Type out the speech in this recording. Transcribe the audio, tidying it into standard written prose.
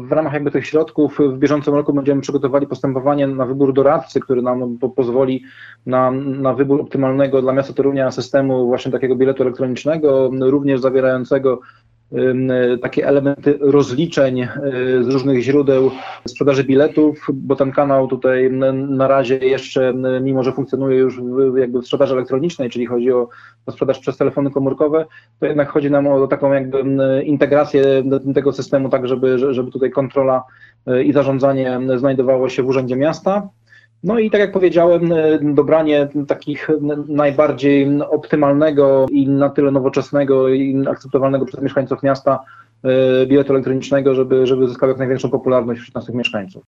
w ramach jakby tych środków w bieżącym roku będziemy przygotowali postępowanie na wybór doradcy, który nam pozwoli na wybór optymalnego dla miasta Torunia systemu właśnie takiego biletu elektronicznego, również zawierającego takie elementy rozliczeń z różnych źródeł sprzedaży biletów, bo ten kanał tutaj na razie jeszcze, mimo że funkcjonuje już jakby w sprzedaży elektronicznej, czyli chodzi o sprzedaż przez telefony komórkowe, to jednak chodzi nam o taką jakby integrację tego systemu, tak żeby tutaj kontrola i zarządzanie znajdowało się w Urzędzie Miasta. No i tak jak powiedziałem, dobranie takich najbardziej optymalnego i na tyle nowoczesnego i akceptowalnego przez mieszkańców miasta biletu elektronicznego, żeby zyskał jak największą popularność wśród naszych mieszkańców.